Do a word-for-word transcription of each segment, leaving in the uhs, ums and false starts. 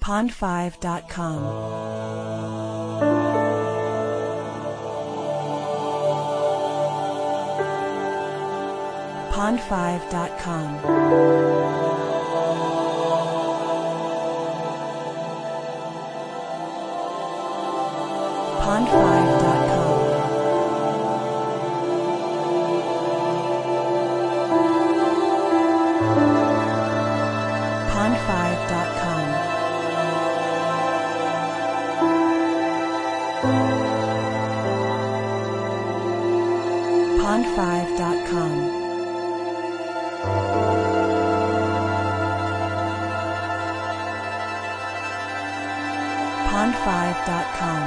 pond five dot com. pond five dot com. pond five dot com. pond five dot com. pond five dot com. pond five dot com.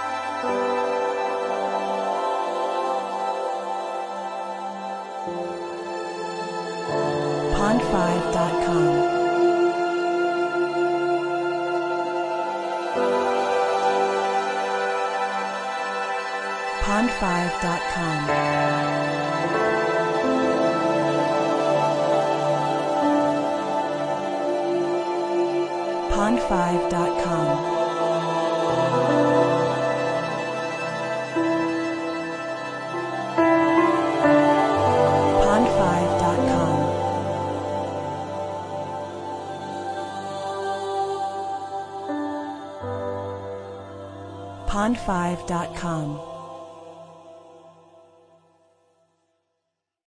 pond five dot com. pond five dot com. pond five dot com. pond five dot com. pond five dot com.